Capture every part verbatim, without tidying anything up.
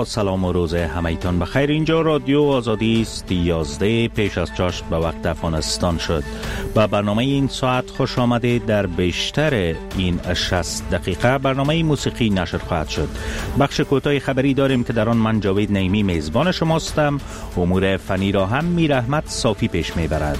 با سلام و روز همایتان بخیر. اینجا رادیو آزادی است. یازده پیش از چاشت به وقت افغانستان شد. با برنامه این ساعت خوش آمده. در بیشتر این شصت دقیقه برنامه موسیقی نشر خواهد شد. بخش کوتاه خبری داریم که در آن من جاوید نعیمی میزبان شماستم. امور فنی را هم میر احمد صافی پیش میبرد.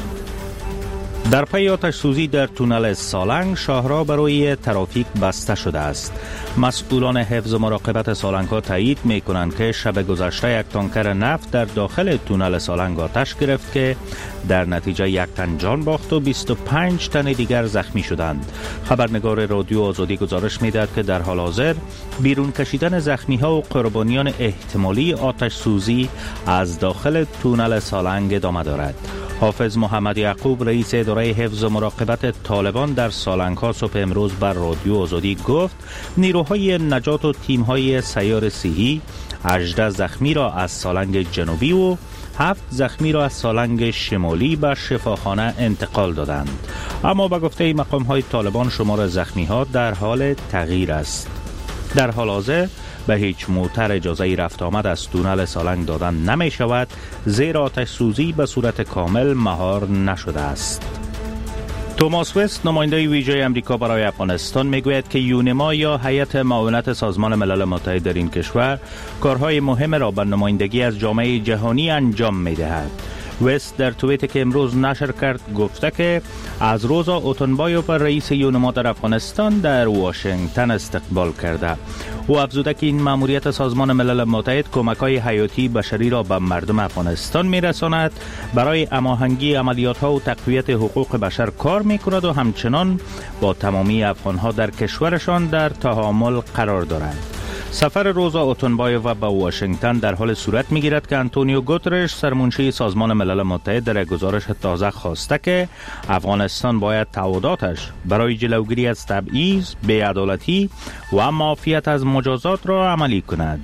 در پی آتش سوزی در تونل سالنگ شاهراه برای ترافیک بسته شده است. مسئولان حفظ و مراقبت سالنگ ها تایید می کنند که شب گذشته یک تانکر نفت در داخل تونل سالنگ آتش گرفت که در نتیجه یک تن جان باخت و بیست و پنج تن دیگر زخمی شدند. خبرنگار رادیو آزادی گزارش می دهد که در حال حاضر بیرون کشیدن زخمی ها و قربانیان احتمالی آتش سوزی از داخل تونل سالنگ ادامه دارد. حافظ محمد یعقوب رئیس اداره حفظ و مراقبت طالبان در سالنگ ها صبح امروز بر رادیو آزادی گفت نیروهای نجات و تیم‌های سیار صحی هجده زخمی را از سالنگ جنوبی و هفت زخمی را از سالنگ شمالی به شفاخانه انتقال دادند. اما به گفته مقام‌های طالبان شمار زخمی ها در حال تغییر است. در حال حاضر به هیچ موتر اجازه رفت آمد از تونل سالنگ دادن نمی شود، زیرا آتش سوزی به صورت کامل مهار نشده است. توماس وست نماینده ویژه امریکا برای افغانستان میگوید که یونما یا هیئت معاونت سازمان ملل متحد در این کشور کارهای مهم را به نمایندگی از جامعه جهانی انجام میدهد. وست در توییتی که امروز نشر کرد گفته که از روزا اوتنبایوف رئیس یونما در افغانستان در واشنگتن استقبال کرده. او افزوده که این مأموریت سازمان ملل متحد کمک‌های حیاتی بشری را به مردم افغانستان می‌رساند، برای هماهنگی عملیات‌ها و تقویت حقوق بشر کار می‌کند و همچنان با تمامی افغان‌ها در کشورشان در تعامل قرار دارد. سفر روزا اوتنبایوف به واشنگتن در حال صورت می‌گیرد که آنتونیو گوترش سرمنشی سازمان ملل متحد در گزارش تازه خواسته که افغانستان باید تعهداتش برای جلوگیری از تبعیض، بی‌عدالتی و معافیت از مجازات را عملی کند.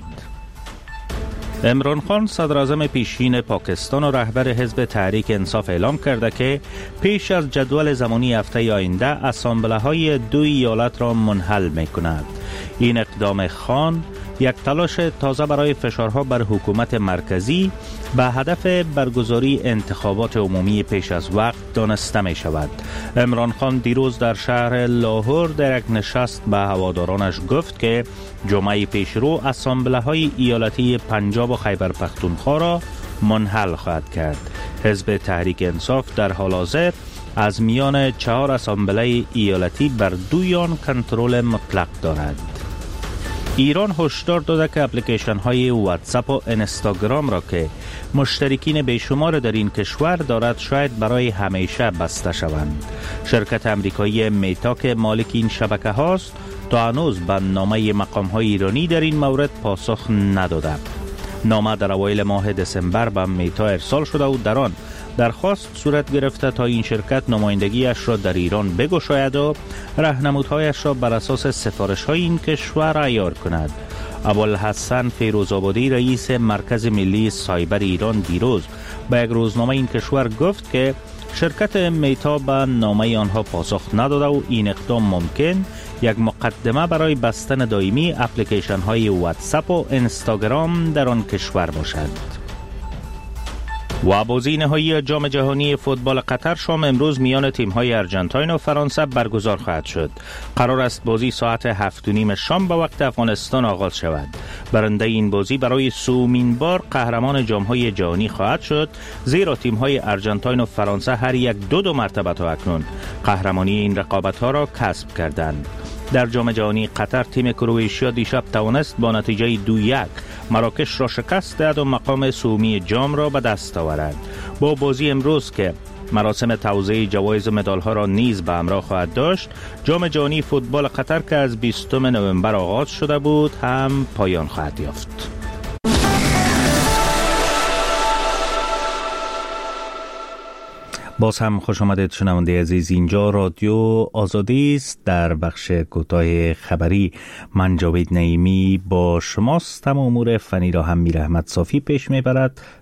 عمران خان صدر اعظم پیشین پاکستان و رهبر حزب تحریک انصاف اعلام کرده که پیش از جدول زمانی هفته آینده اسامبله های دو ایالت را منحل می کند. این اقدام خان یک تلاش تازه برای فشارها بر حکومت مرکزی به هدف برگزاری انتخابات عمومی پیش از وقت دانسته می شود. عمران خان دیروز در شهر لاهور در یک نشست به هوادارانش گفت که جمعه پیشرو اسامبله های ایالتی پنجاب و خیبر پختونخوا را منحل خواهد کرد. حزب تحریک انصاف در حال حاضر از میان چهار اسامبله ایالتی بر دوی آن کنترل مطلق دارد. ایران هشدار داده که اپلیکیشن های واتساپ و اینستاگرام را که مشترکین بیشمار در این کشور دارد شاید برای همیشه بسته شوند. شرکت امریکایی میتا که مالک این شبکه هاست تا هنوز به نامه مقام های ایرانی در این مورد پاسخ نداده. نامه در اوایل ماه دسامبر به میتا ارسال شده و در آن درخواست صورت گرفته تا این شرکت نمایندگیش را در ایران بگشاید و راهنمودهایش را بر اساس سفارش‌های این کشور عیار کند. ابوالحسن فیروزآبادی رئیس مرکز ملی سایبر ایران دیروز به یک روزنامه این کشور گفت که شرکت میتا به نامه آنها پاسخ نداده و این اقدام ممکن یک مقدمه برای بستن دائمی اپلیکیشن های واتساپ و اینستاگرام در آن کشور باشد. و بازی نهایی جام جهانی فوتبال قطر شام امروز میان تیم‌های ارژانتین و فرانسه برگزار خواهد شد. قرار است بازی ساعت هفت و نیم شام به وقت افغانستان آغاز شود. برنده این بازی برای سومین بار قهرمان جام‌های جهانی خواهد شد، زیرا تیم‌های ارژانتین و فرانسه هر یک دو دو مرتبه تا اکنون قهرمانی این رقابت‌ها را کسب کردند. در جام جهانی قطر تیم کرواتیا دیشب توانست با نتیجه دو یک مراکش را شکست دهد و مقام سومی جام را به دست آورد. با بازی امروز که مراسم توزیع جوایز مدال‌ها را نیز به همراه خواهد داشت، جام جهانی فوتبال قطر که از بیستم نوامبر آغاز شده بود هم پایان خواهد یافت. باز هم خوش آمدید شنونده عزیز. اینجا رادیو آزادی است. در بخش کوتاه خبری من جاوید نعیمی با شماست. تمام امور فنی را هم میر احمد صافی پیش میبرد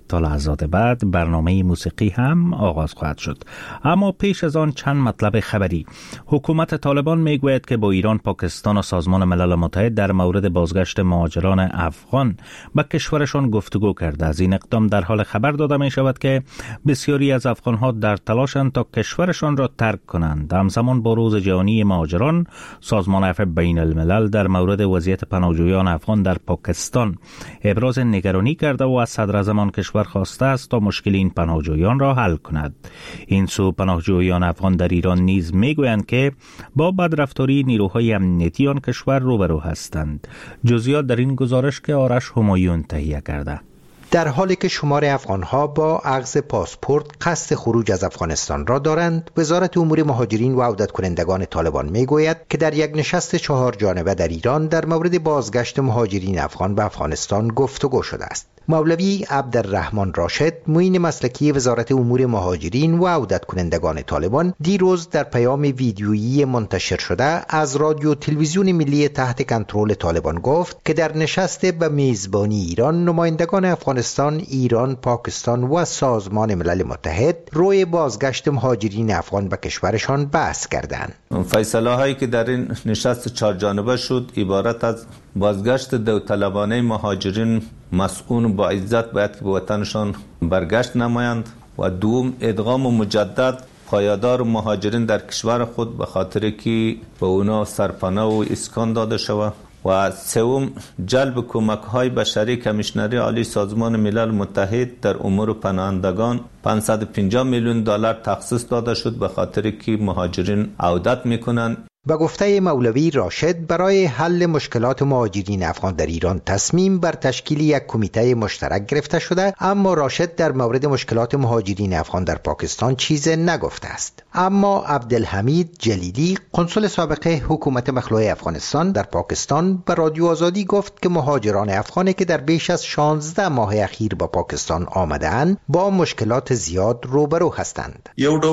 تا لحظات بعد برنامه موسیقی هم آغاز خواهد شد. اما پیش از آن چند مطلب خبری. حکومت طالبان میگوید که با ایران، پاکستان و سازمان ملل متحد در مورد بازگشت مهاجران افغان به کشورشان گفتگو کرده. از این اقدام در حال خبر داده می شود که بسیاری از افغانها در تلاشند تا کشورشان را ترک کنند. همزمان با روز جهانی مهاجران، سازمان عفو بین الملل در مورد وضعیت پناهجویان افغان در پاکستان ابراز نگرانی کرده و از صدر اعظم آن کشور خواسته است تا مشکل این پناهجویان را حل کند. این سو پناهجویان افغان در ایران نیز میگویند که با بدرفتاری نیروهای امنیتی آن کشور روبرو هستند. جزئیات در این گزارش که آرش همایون تهیه کرده. در حالی که شمار افغانها با اخذ پاسپورت قصد خروج از افغانستان را دارند، وزارت امور مهاجرین و عودت کنندگان طالبان میگوید که در یک نشست چهار جانبه در ایران در مورد بازگشت مهاجرین افغان به افغانستان گفتگو شده است. مولوی عبدالرحمن راشد، معین مسلکی وزارت امور مهاجرین و عودت کنندگان طالبان، دیروز در پیام ویدیویی منتشر شده از رادیو تلویزیون ملی تحت کنترل طالبان گفت که در نشست به میزبانی ایران، نمایندگان افغانستان، ایران، پاکستان و سازمان ملل متحد روی بازگشت مهاجرین افغان به کشورشان بحث کردند. فیصله هایی که در این نشست چهار جانبه شد عبارت از بازگشت داوطلبانه مهاجرین مسئول با عزت باید که به وطنشان برگشت نمایند و دوم ادغام و مجدد پایدار مهاجرین در کشور خود به خاطر که به اونا سرپناه و اسکان داده شود و سوم جلب کمک های بشری. کمیشنری عالی سازمان ملل متحد در امور پناهندگان پانصد و پنجاه میلیون دلار تخصیص داده شد به خاطر که مهاجرین عودت میکنند. به گفته مولوی راشد، برای حل مشکلات مهاجرین افغان در ایران تصمیم بر تشکیل یک کمیته مشترک گرفته شده، اما راشد در مورد مشکلات مهاجرین افغان در پاکستان چیزی نگفته است. اما عبدالحمید جلیلی، قنصل سابق حکومت مخلوع افغانستان در پاکستان، به رادیو آزادی گفت که مهاجران افغانی که در بیش از شانزده ماه اخیر به پاکستان آمده‌اند با مشکلات زیاد روبرو هستند.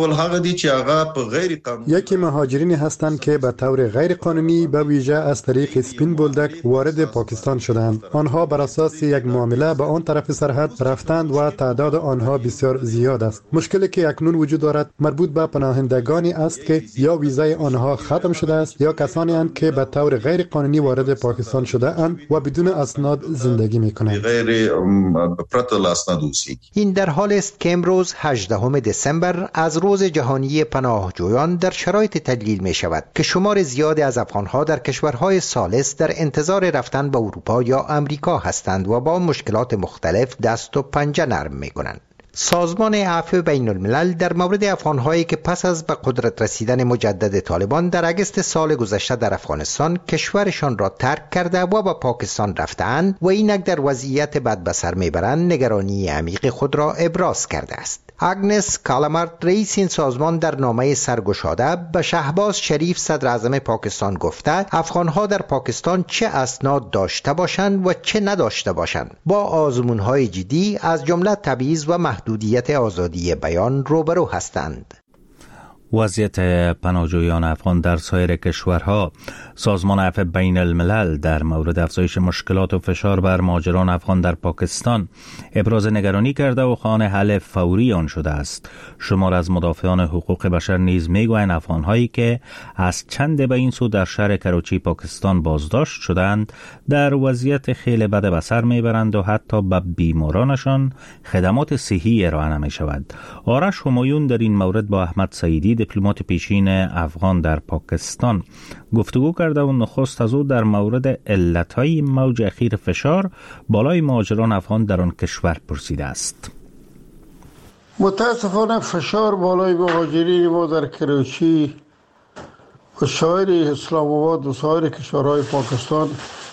یکی مهاجرین هستند که به طور غیر قانونی به ویژه از طریق سپین بولدک وارد پاکستان شدند. آنها بر اساس یک معامله به آن طرف سرحد رفتند و تعداد آنها بسیار زیاد است. مشکلی که اکنون وجود دارد مربوط به پناهندگانی است که یا ویزای آنها ختم شده است یا کسانی اند که به طور غیر قانونی وارد پاکستان شده اند و بدون اسناد زندگی می‌کنند. این در حال است که امروز هجدهم دسامبر از روز جهانی پناهجویان در شرایط تدلیل می شود که شمار زیادی از افغانها در کشورهای ثالث در انتظار رفتن به اروپا یا امریکا هستند و با مشکلات مختلف دست و پنجه نرم می کنند. سازمان عفو بین الملل در مورد افغانهایی که پس از به قدرت رسیدن مجدد طالبان در اگست سال گذشته در افغانستان کشورشان را ترک کرده و به پاکستان رفتند و اینک در وضعیت بد به سر میبرند، نگرانی عمیق خود را ابراز کرده است. اگنس کالامارت، رئیس این سازمان، در نامه سرگشاده به شهباز شریف صدر اعظم پاکستان گفته افغانها در پاکستان چه اسناد داشته باشند و چه نداشته باشند با آزمون‌های جدی از جمله تبعیض و محدودیت آزادی بیان روبرو هستند. وضعیت پناهجویان افغان در سایر کشورها. سازمان عفو بین الملل در مورد افزایش مشکلات و فشار بر مهاجران افغان در پاکستان ابراز نگرانی کرده و خواهان حل فوری آن شده است. شمار از مدافعان حقوق بشر نیز میگویند افغانهایی که از چند به این سو در شهر کراچی پاکستان بازداشت شدند در وضعیت خیلی بد به سر میبرند و حتی به بیمارانشان خدمات صحی ارائه نمی شود. آرش همایون در این مورد با احمد سعیدی، دیپلمات پیشین افغان در پاکستان، گفتگو کرده و نخست از او در مورد علتهای موج اخیر فشار بالای مهاجران افغان در آن کشور پرسیده است. متاسفانه فشار بالای مهاجرین ما در کراچی و سایر اسلام آباد و سایر کشورهای پاکستان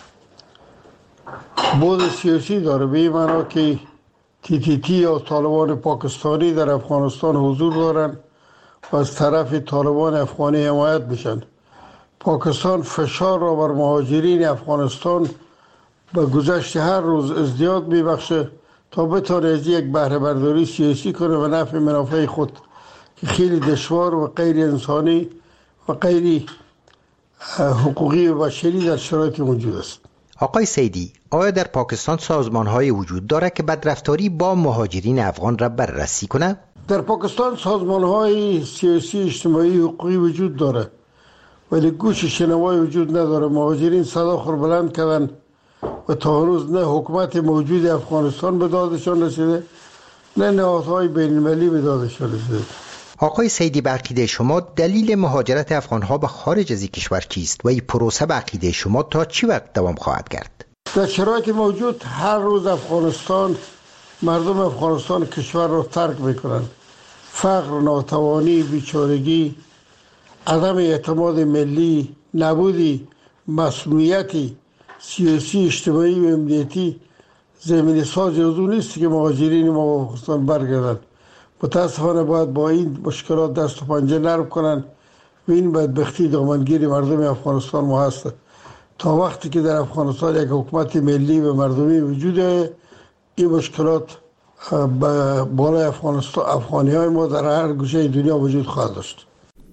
بود سیاسی داره، به این معنا که تی تی تی یا طالبان پاکستانی در افغانستان حضور دارند و از طرف طالبان افغانی حمایت میشن. پاکستان فشار را بر مهاجرین افغانستان به گذشت هر روز ازدیاد میبخشه تا بتونه از یک بهره برداری سیاسی کنه و نفع منافع خود که خیلی دشوار و غیر انسانی و غیر حقوقی و بشری در شرایط موجود است. آقای سیدی، آیا در پاکستان سازمان‌های وجود دارد که بدرفتاری با مهاجرین افغان را بررسی کنند؟ در پاکستان سازمان‌های سیاسی اجتماعی حقوقی وجود دارد ولی گوش شنوایی وجود نداره. مهاجرین صدا خور بلند کردن و تا هنوز نه حکومت موجود افغانستان به دادشان رسیده نه نهادهای بین المللی به دادشان رسیده. آقای سیدی، به عقیده شما دلیل مهاجرت افغانها به خارج از این کشور چیست و این پروسه به عقیده شما تا چی وقت دوام خواهد کرد؟ در شرایط موجود هر روز افغانستان مردم افغانستان کشور را ترک میکنند. فقر، ناتوانی، بیچارگی، عدم اعتماد ملی، نبودی مسئولیتی سیاسی، اجتماعی و امنیتی زمین ساز از اون نیست که مهاجرین ما به افغانستان برگردند. متاسفانه باید با این مشکلات دست و پنجه نرم کنند و این بدبختی دامنگیر مردم افغانستان ما هست. تا وقتی که در افغانستان یک حکومت ملی و مردمی وجوده، این مشکلات بالای افغانستان افغانی های ما در هر گوشه دنیا وجود خواهد داشت.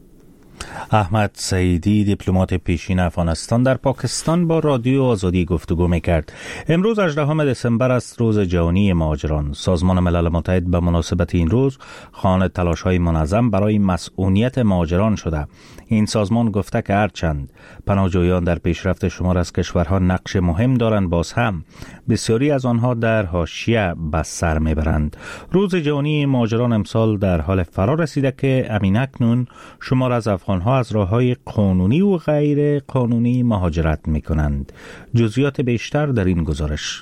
احمد سعیدی، دیپلمات پیشین افغانستان، در پاکستان با رادیو آزادی گفتگو میکرد. امروز هجدهم دسامبر است، روز جهانی مهاجران. سازمان ملل متحد به مناسبت این روز خواهان تلاش‌های منظم برای مسئولیت مهاجران شده. این سازمان گفته که هرچند پناهجویان در پیشرفت شمار از کشورها نقش مهم دارند، باز هم بسیاری از آنها در حاشیه به سر میبرند. روز جهانی مهاجران امسال در حال فرا رسیده که امین اکنون شمار از افغانها از راه‌های قانونی و غیر قانونی مهاجرت می‌کنند. جزئیات بیشتر در این گزارش.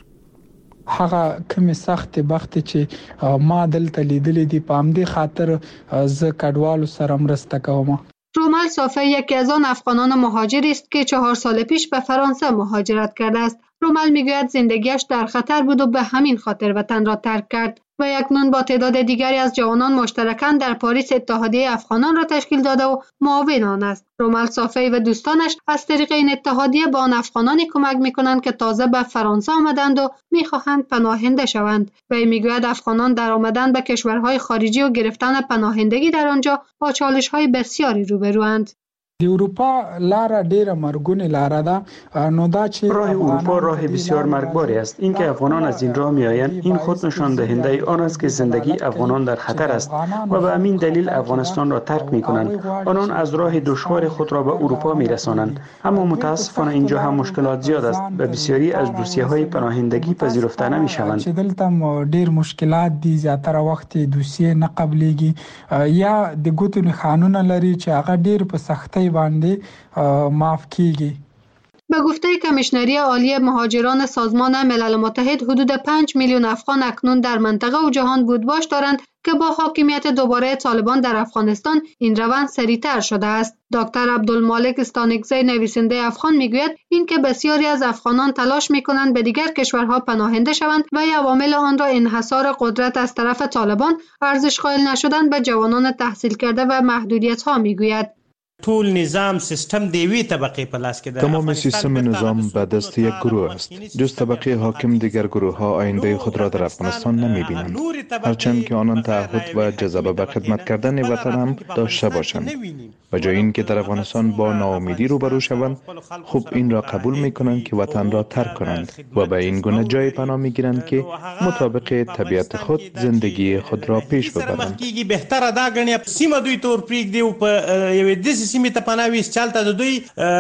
هغه کومه سخت بخت چې ما دلته لیدلې دي په همدې خاطر ز کډوالو سره مرسته کوم. رومل صافی یکی از آن افغانان مهاجری است که چهار سال پیش به فرانسه مهاجرت کرده است. رومل میگوید زندگیش در خطر بود و به همین خاطر وطن را ترک کرد و اکنون با تعداد دیگری از جوانان مشترکاً در پاریس اتحادیه افغانان را تشکیل داده و معاون آن است. رومل صافی و دوستانش از طریق این اتحادیه با آن افغانانی کمک میکنند که تازه به فرانسه آمدند و میخواهند پناهنده شوند. و میگوید افغانان در آمدن به کشورهای خارجی و گرفتن پناهندگی در آنجا با چالش‌های بسیاری روبروند. د اروپا لار ډیره مرګونه لار ده، نو دا چې راه اروپا راه بسیار مرگباری است. اینکه افغانان از این راه میآیند این خود نشان دهنده آن است که زندگی افغانان در خطر است و به همین دلیل افغانستان را ترک میکنند. آنان از راه دشوار خود را به اروپا میرسانند. اما متاسفانه اینجا هم مشکلات زیاد است و بسیاری از دوسیه های پناهندگی پذیرفته نمیشوند. چې دلته ډیر مشکلات دي، زیاتره وخت دوسیه نه قبليږي یا د ګوتو قانون لري چې هغه ډیر په سختۍ باندې معاف کیږي. به گفته کمیشنری عالی مهاجران سازمان ملل متحد، حدود پنج میلیون افغان اکنون در منطقه و جهان بودباش دارند که با حاکمیت دوباره طالبان در افغانستان این روند سریعتر شده است. دکتر عبدالمالک استانکزی، نویسنده افغان، میگوید این که بسیاری از افغانان تلاش میکنند به دیگر کشورها پناهنده شوند و عوامل آن را انحصار قدرت از طرف طالبان، ارزش قائل نشدن به جوانان تحصیل کرده و محدودیت ها میگوید. طول نظام سیستم دیوی طبقه پلاس که تمام سیستم نظام به دست یک گروه است. جز طبقه حاکم دیگر گروه ها آینده خود را در افغانستان نمی بینند، هرچند که آنان تعهد و جذبه به خدمت کردن وطن هم داشته باشند. و جای این که در افغانستان با ناامیدی روبرو شوند، خوب این را قبول می کنند که وطن را ترک کنند و به این گونه جای پناه می گیرند که مطابق طبیعت خود زندگی خود را پیش ببرند. بهتره دا غنی سیمه دوی تور پریک دی په یوه داسې سیمه ته پناه ویست چالته د دوی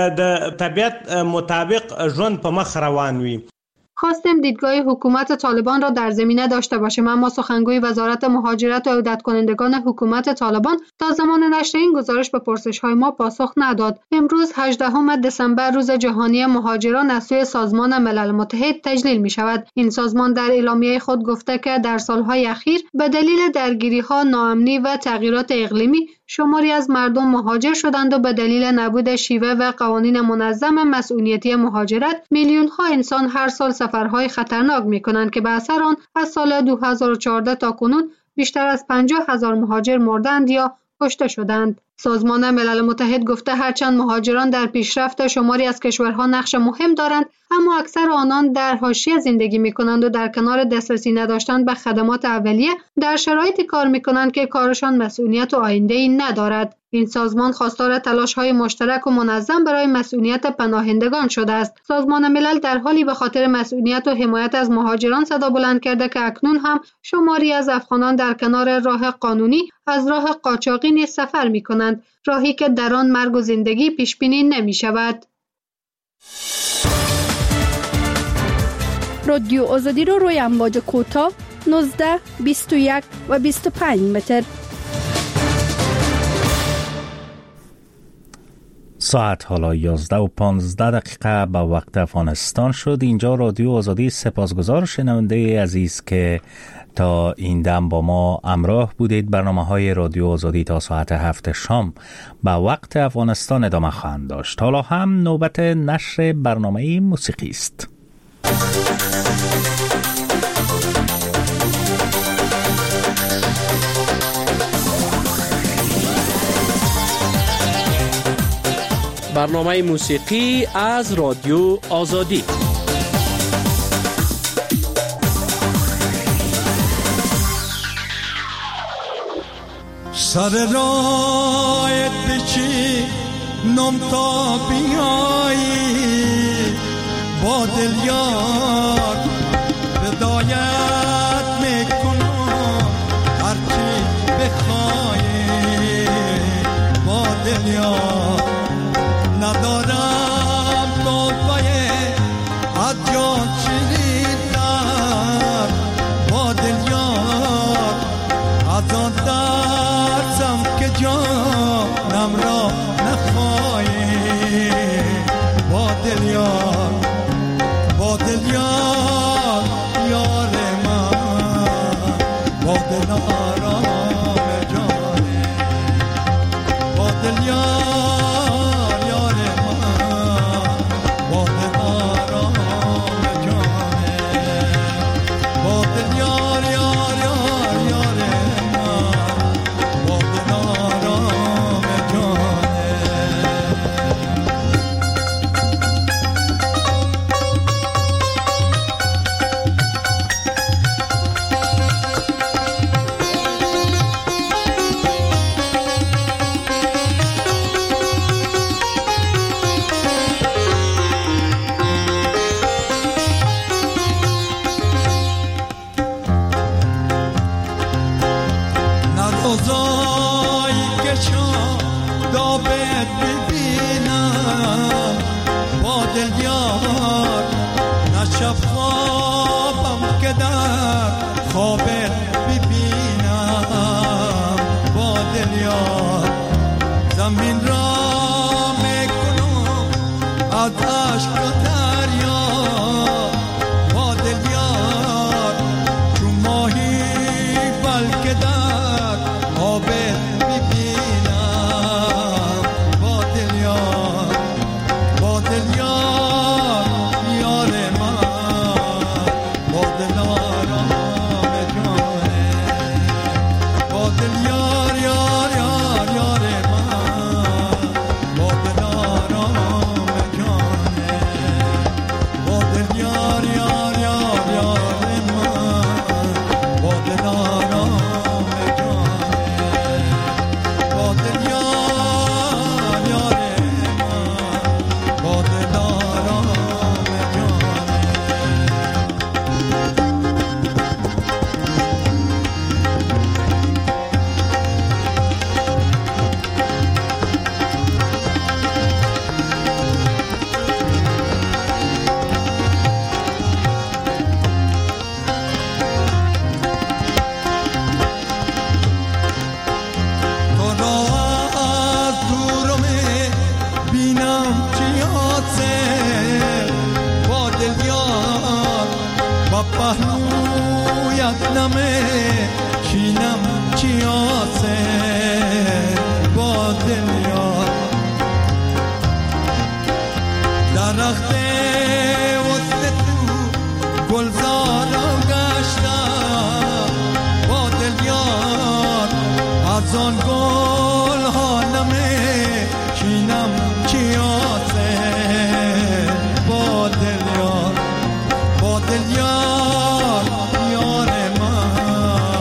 د طبیعت مطابق ژوند په مخ روان وي. خواستیم دیدگاه حکومت طالبان را در زمینه داشته باشیم، اما سخنگوی وزارت مهاجرت و عودت کنندگان حکومت طالبان تا زمان نشر این گزارش به پرسش‌های ما پاسخ نداد. امروز هجدهم دسامبر روز جهانی مهاجران از سوی سازمان ملل متحد تجلیل می شود. این سازمان در اعلامیه خود گفته که در سالهای اخیر به دلیل درگیری‌ها، ناامنی و تغییرات اقلیمی شماری از مردم مهاجر شدند و به دلیل نبود شیوه و قوانین منظم مسئولیتی مهاجرت میلیون‌ها انسان هر سال سفرهای خطرناک می‌کنند که به اثر آن از سال دو هزار و چهارده تا کنون بیشتر از پنجاه هزار مهاجر مردند یا کشته شدند. سازمان ملل متحد گفته هرچند مهاجران در پیشرفت شماری از کشورها نقش مهم دارند، اما اکثر آنان در حاشیه زندگی می‌کنند و در کنار دسترسی نداشتن به خدمات اولیه در شرایطی کار می‌کنند که کارشان مسئولیت و آینده‌ای ندارد. این سازمان خواستار تلاش‌های مشترک و منظم برای مسئولیت پناهندگان شده است. سازمان ملل در حالی به خاطر مسئولیت و حمایت از مهاجران صدا بلند کرده که اکنون هم شماری از افغانان در کنار راه قانونی از راه قاچاقی نیز سفر می‌کنند، راهی که در آن مرگ و زندگی پیش بینی نمی‌شود. رادیو آزادی رو روی امواج کوتاه نوزده، بیست و یک و بیست و پنج متر. ساعت حالا یازده و پانزده دقیقه به وقت افغانستان شد. اینجا رادیو آزادی. سپاسگزار شنونده عزیز که تا این دم با ما همراه بودید. برنامه های رادیو آزادی تا ساعت هفت شام به وقت افغانستان ادامه خواهند داشت. حالا هم نوبت نشر برنامه موسیقی است. برنامه موسیقی از رادیو آزادی. سر رایت بچی نم تا بیایی با دل یار بدایت میکنم هرچی بخوایی با دل یار ندارم توفای از جان چیدن با دل یار از آن درسم که جانم را نخواهی با دل یار با دل یار یار من با دل آرام جانه با دل یار با دل یار یار من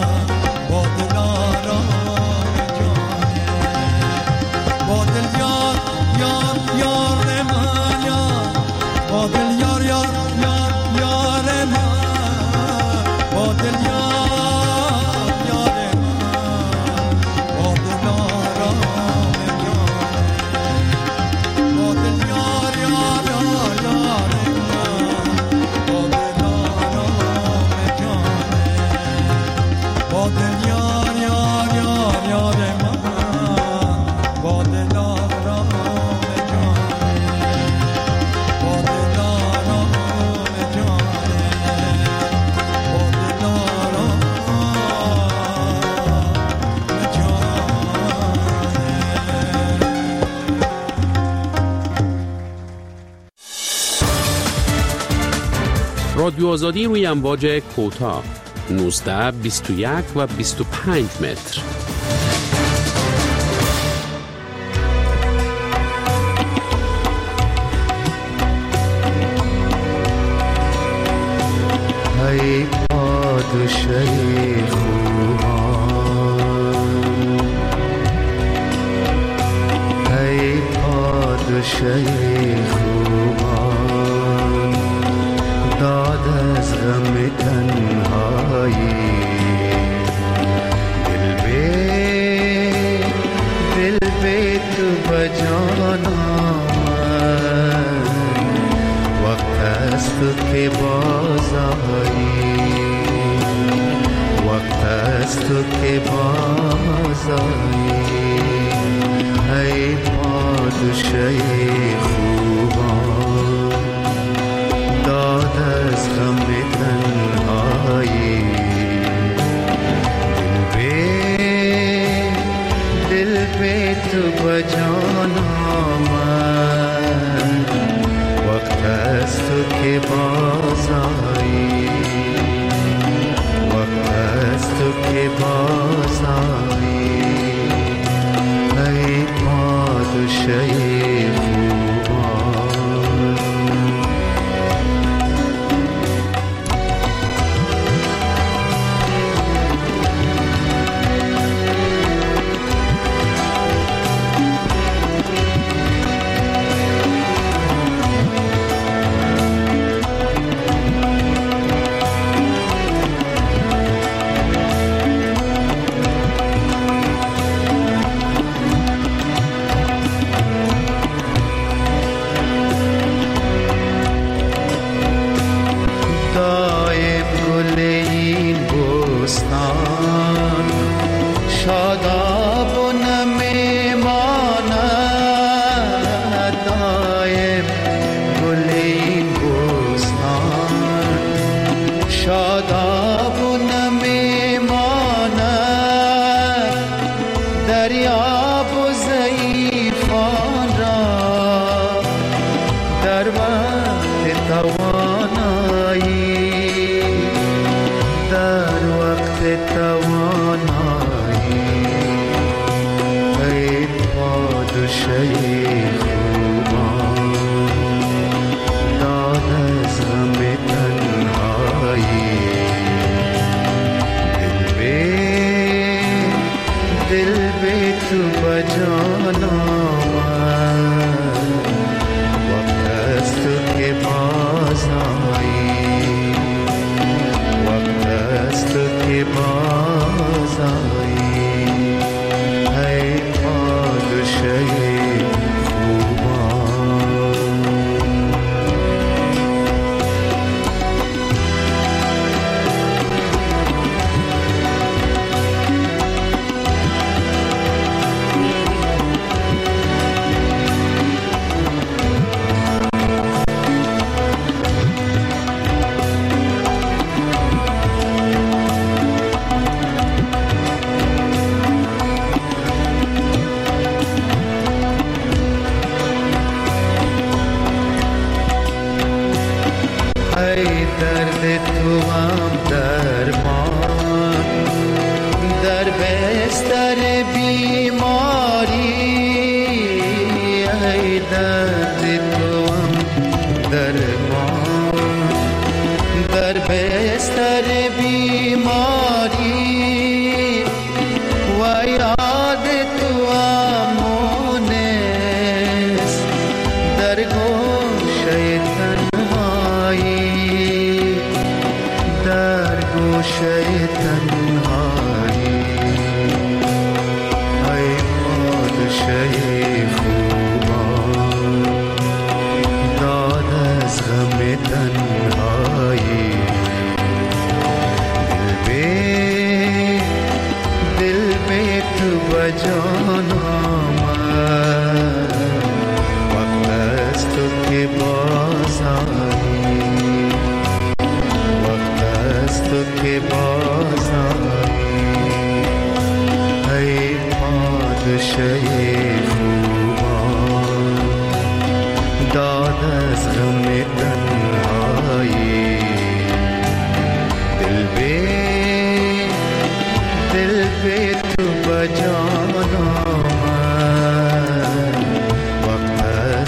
رادیو آزادی روی امواج کوتاه نوزده بیست و یک و بیست و پنج متر. ای پادشه خوبان، ای پادشه خوبان، داد از غم تنهایی، دل به دل به تو بجان آمد، وقت است که بازایی، وقت است که بازایی. ای پادشه خوبان، داد از غم تنهایی، دل به دل به تو بجان آمد، وقت است که بازایی، وقت است که بازایی. ای پادشه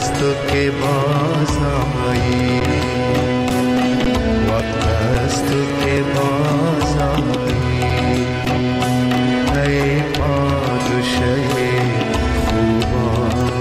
است تو که باز آیی، وقت است تو که باز آیی، ای پادشه خوبان.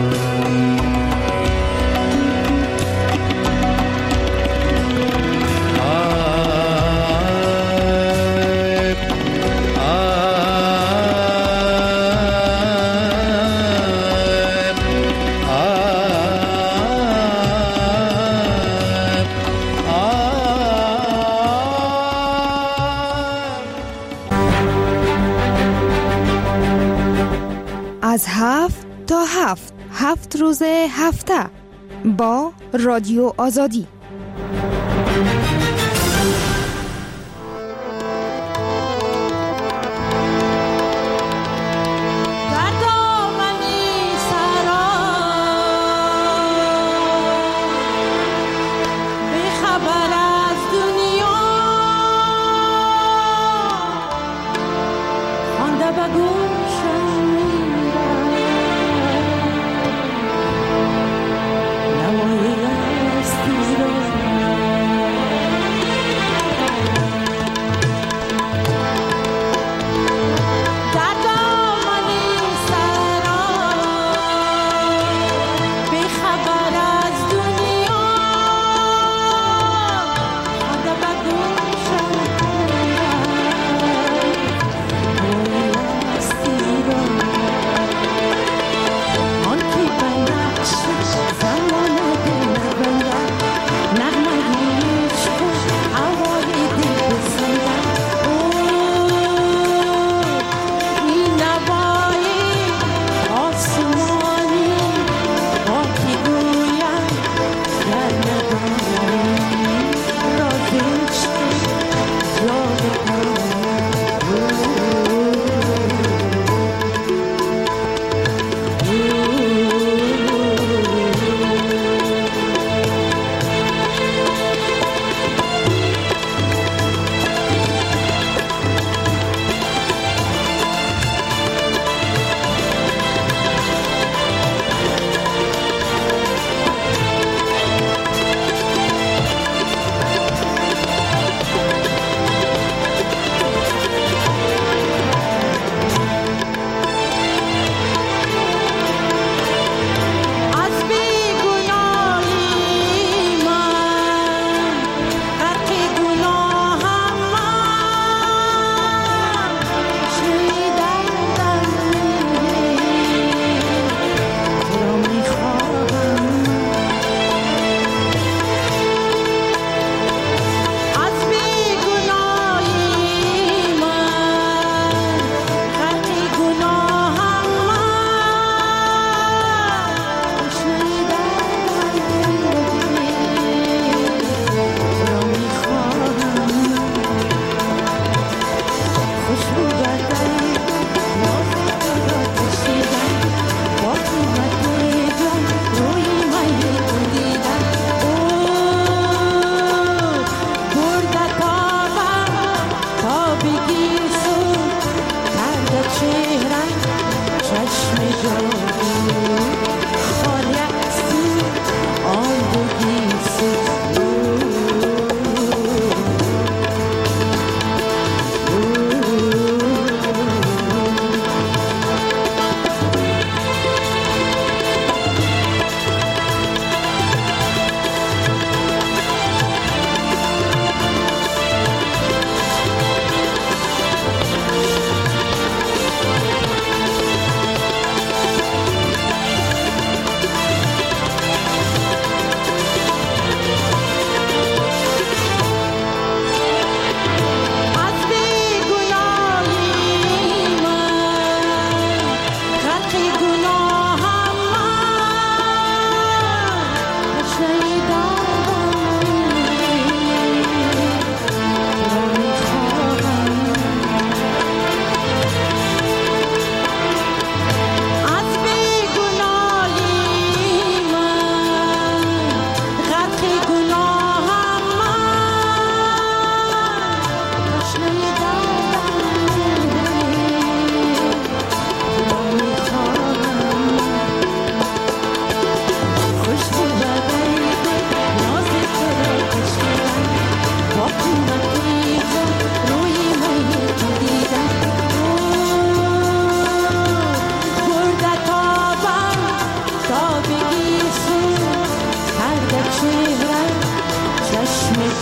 از هفت تا هفت هفت روز هفته با رادیو آزادی. Is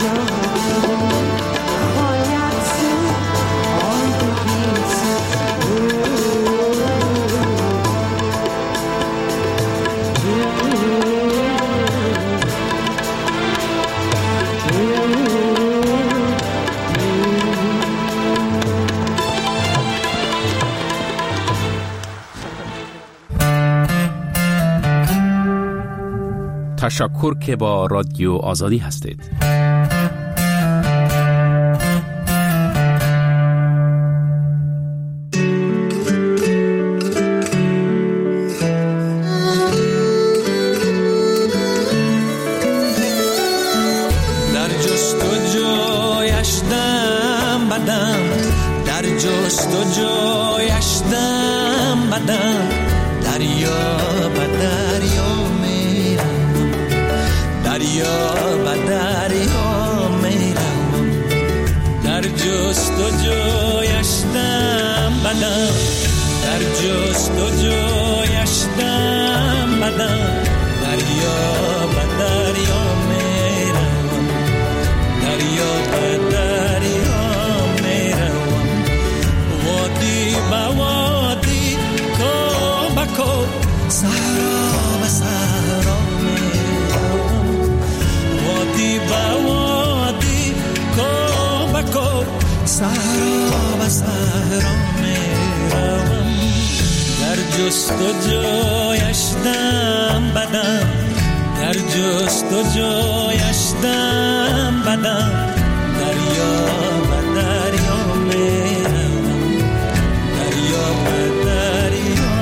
تشکر که با رادیو آزادی هستید. در جستجویش دم بدم، در جستجویش دم بدم، دریا به دریا دریا به دریا میروم، در جستجویش دم بدم، در جستجویش دم بدم، دریا به دریا میروم، دریا به دریا میروم، وادی به وادی، کو به کو، صحرا به صحرا وادی با وادی، کو با کو، صحرا با صحرا میروم، در جستجویش دم بدم، در جستجویش دم بدم، دریا به دریا میروم، دریا به دریا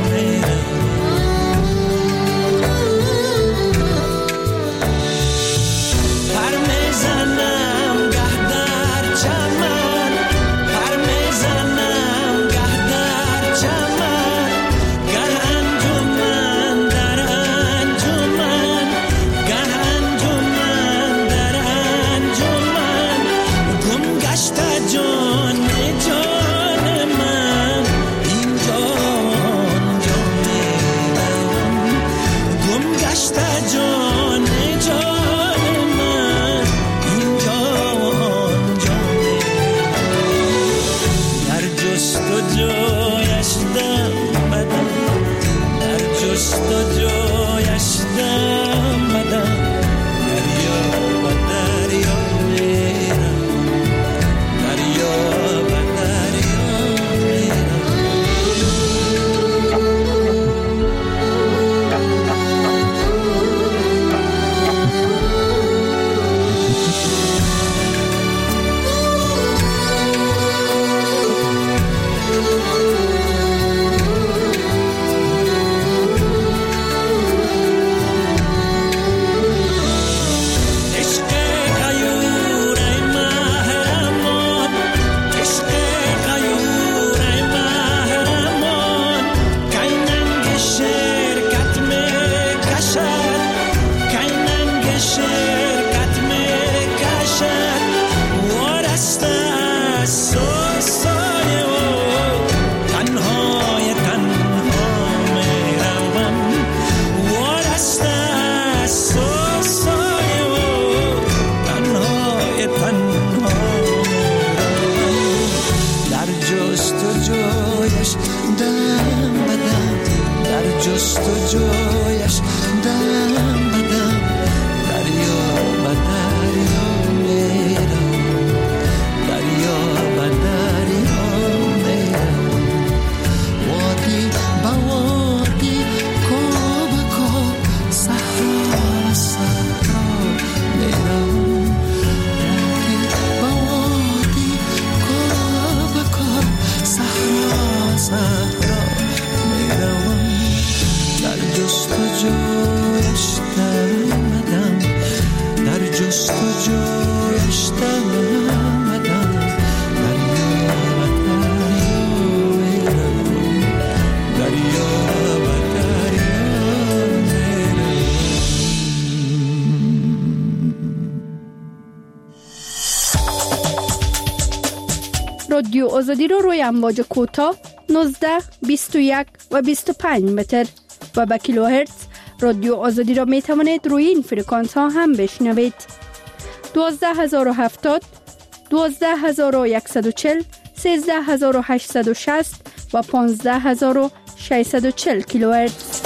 رادیو آزادی رو روی امواج کوتاه نوزده بیست و یک و بیست و پنج متر و با کیلوهرتز رادیو آزادی را می توانید روی این فرکانس ها هم بشنوید. دوازده هزار و هفتاد، دوازده هزار و صد و چهل، سیزده هزار و هشتصد و شصت و پانزده هزار و ششصد و چهل کیلوهرتز.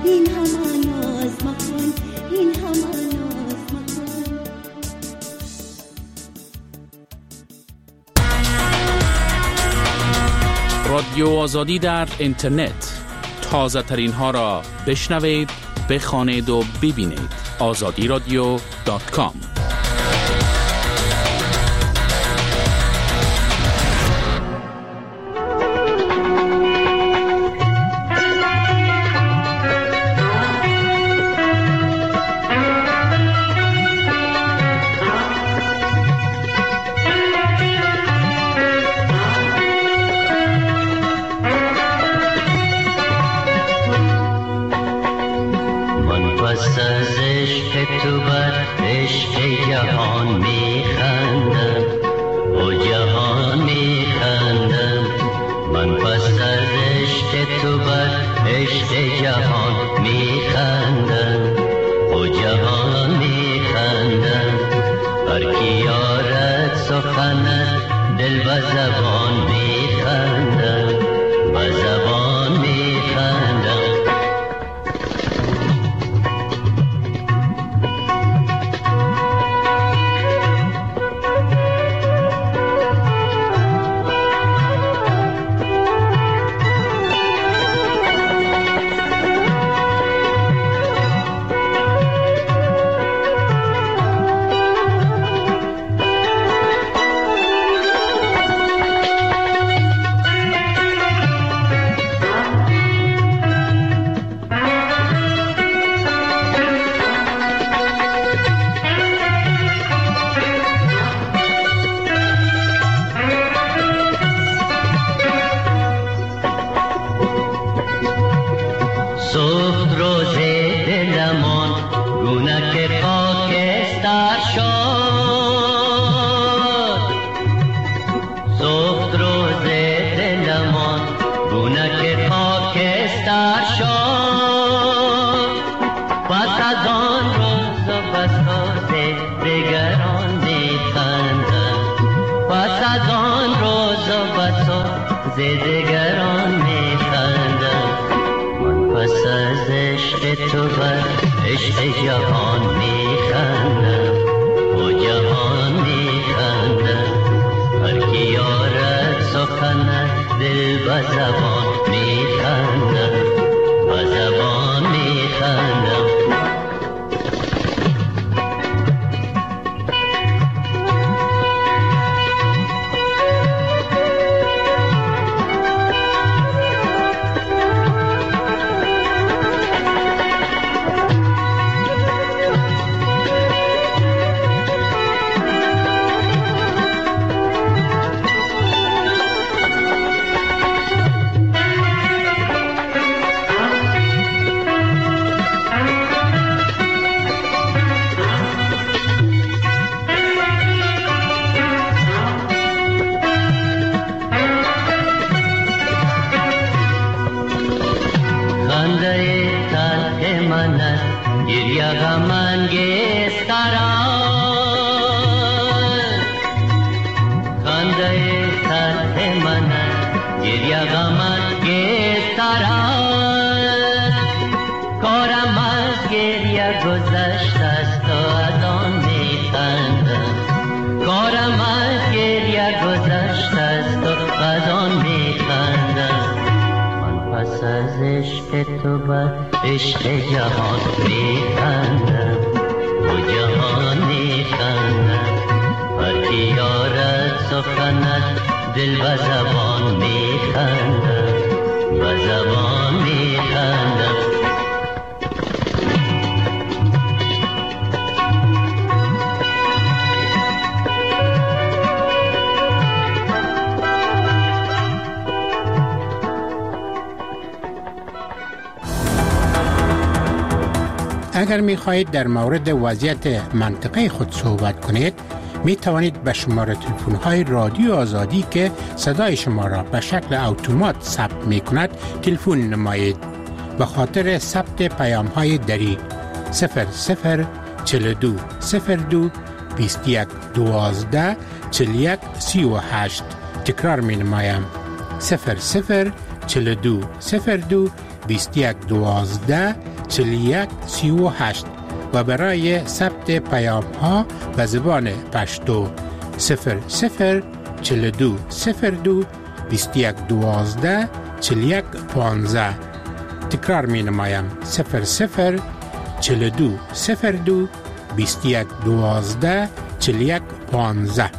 این همه ناز مکن، این همه ناز مکن. رادیو آزادی در اینترنت، تازه ترین ها را بشنوید، بخوانید و ببینید. آزادی رادیو دات کام. اگر می خواهید در مورد وضعیت منطقه خود صحبت کنید، می توانید به شماره تلفن های رادیو آزادی که صدای شما را به شکل اتومات ثبت می کند تلفن نمایید. به خاطر ثبت پیام های دری صفر صفر چهل و دو صفر دو بیست و یک دوازده چهل و یک سی و هشت. تکرار می نمایم صفر صفر چهل و دو صفر دو بیست و یک دوازده چهل و یک سی و هشت و برای ثبت پیام ها به زبان پشتو صفر صفر چهل و دو صفر دو بیست و یک دوازده چهل و یک پانزده. تکرار می نمایم صفر صفر چهل و دو صفر دو بیست و یک دوازده چهل و یک پانزده.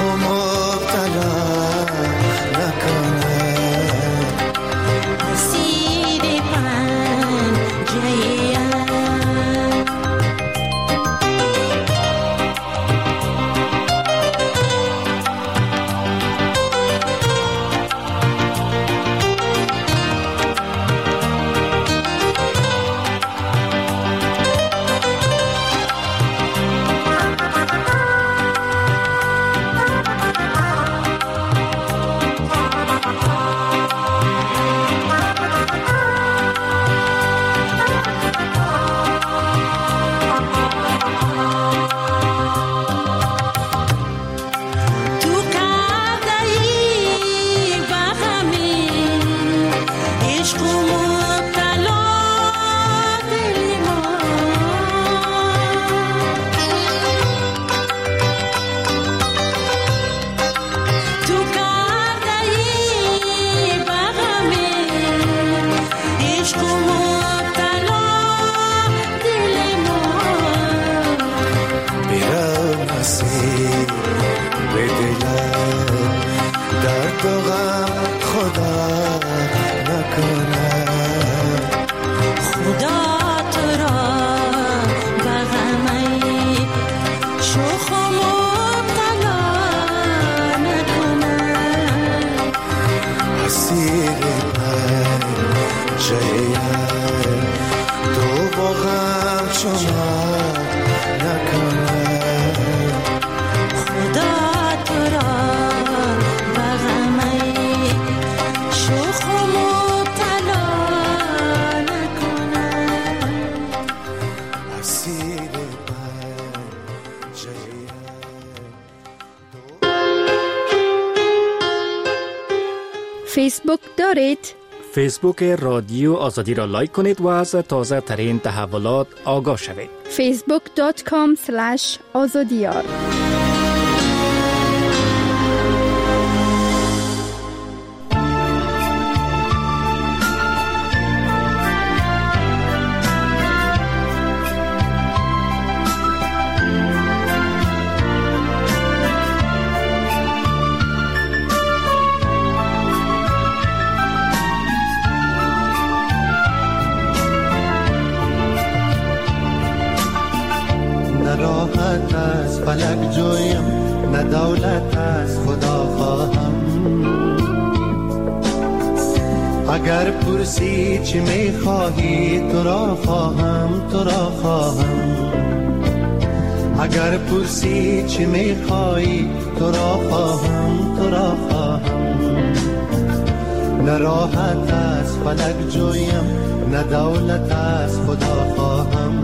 See فیسبوک دارید؟ فیسبوک رادیو آزادی را لایک کنید و از تازه ترین تحولات آگاه شوید. فیسبوک دات کام اسلش آزادیار. راحت از فلک جویم، نه دولت از خدا خواهم. اگر پرسی چی میخواهی تو را خواهم، تو را خواهم. اگر پرسی چی میخواهی تو را خواهم، تو را خواهم. نه راحت از فلک جویم، نه دولت از خدا خواهم.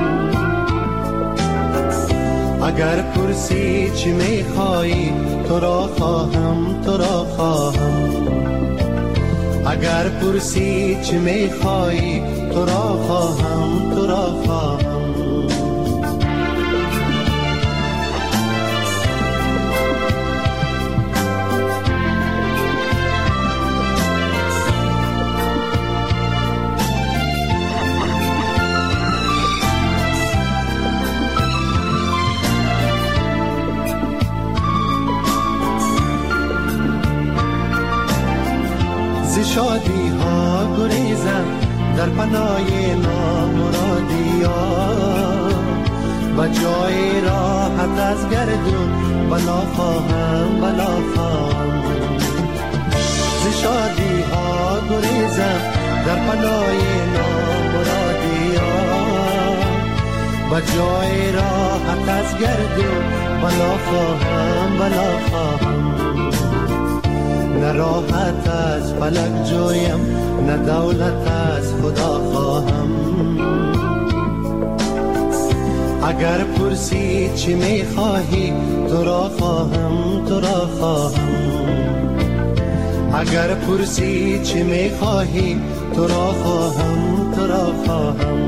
اگر پرسی چی میخوایی تو را خواهم، تو را خواهم. اگر پرسی چی میخوایی تو را خواهم، تو را خواهم. شادی ها گریزم در پناه نامرادی ها، و جای راحت از گردون بلا خواهم، بلا خواهم. ز شادی ها گریزم در پناه نامرادی ها، و جای راحت از گردون بلا خواهم، بلا خواهم. نه راحت از فلک جویم، نه دولت از خدا خواهم. اگر پرسی چی میخواهی تو را خواهم، تو را خواهم. اگر پرسی چی میخواهی تو را خواهم، تو را خواهم.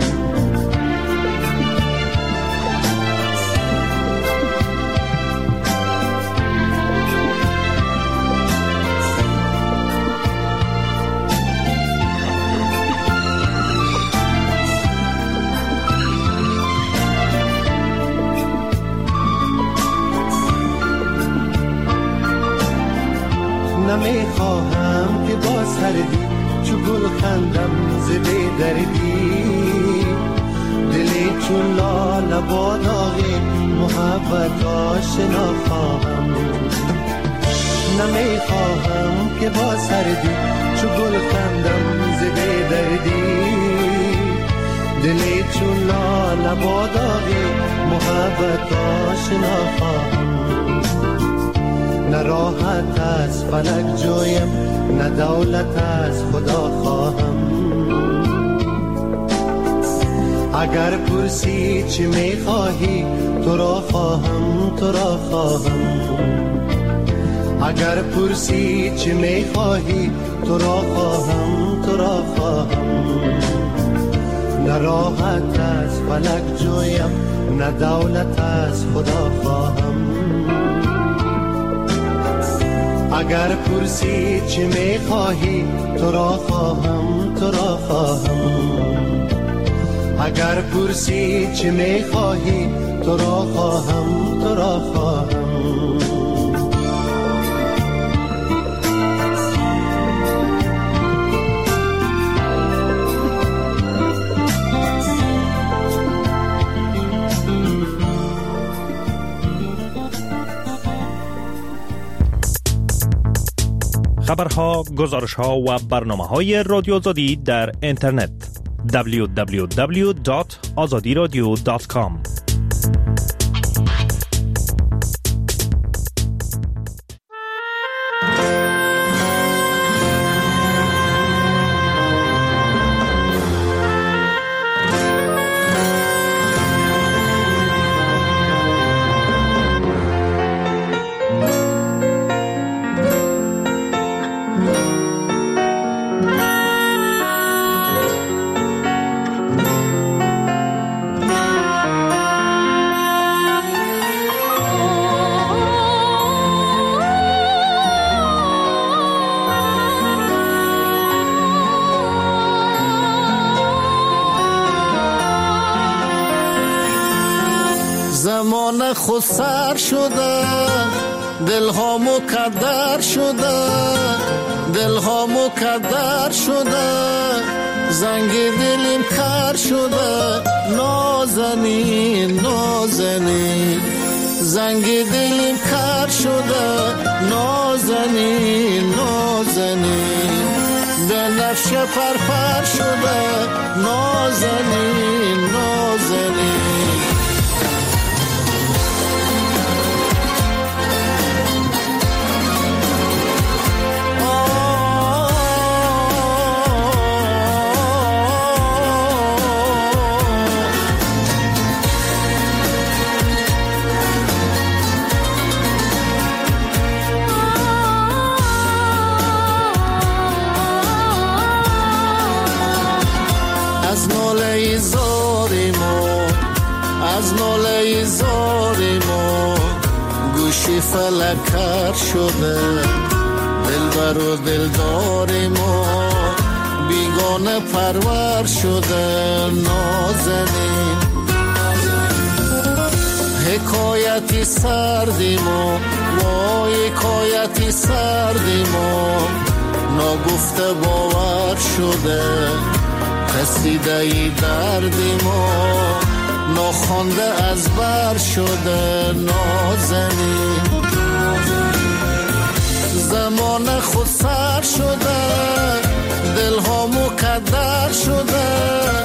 نمیخواهم که با سردی چو گل خندم ز بی دردی، دلی چون لاله با داغ محبت آشنا خواهم. نمیخواهم که با سردی چو گل خندم ز بی دردی، دلی چون لاله با داغ محبت آشنا خواهم. نه راحت از فلک جویم، نه دولت از خدا خواهم. اگر پرسی چی میخواهی تو را خواهم، تو را خواهم. اگر پرسی چی میخواهی تو را خواهم، تو را خواهم. نه راحت از فلک جویم، نه دولت از خدا خواهم. اگر پرسی چی میخواهی تو را خواهم، تو را خواهم. اگر پرسی چی میخواهی تو را خواهم، تو را خواهم. خبرها، گزارشها و برنامه‌های رادیو آزادی در اینترنت دبلیو دبلیو دبلیو دات آزادی رادیو دات کام. زمان خود سر شده، دل ها مکدر شده، دل ها مکدر شده، زنگ دلیم کر شده، نازنین نازنین، زنگ دلیم کر شده، نازنین نازنین، به نفش پرپر شده، نازنین نازنین. از ناله زاری ما، از ناله زاری ما، گوشی فلک کر شده، دلبر و دلدار ما بیگانه پرور شده، نازنین. حکایتی سردی ما، وای حکایتی سردی ما، نگفته باور شده، رسیده ای دردی ما، ناخوانده از بر شده، نازنین. زمان خود سر شده، دل ها مکدر شده،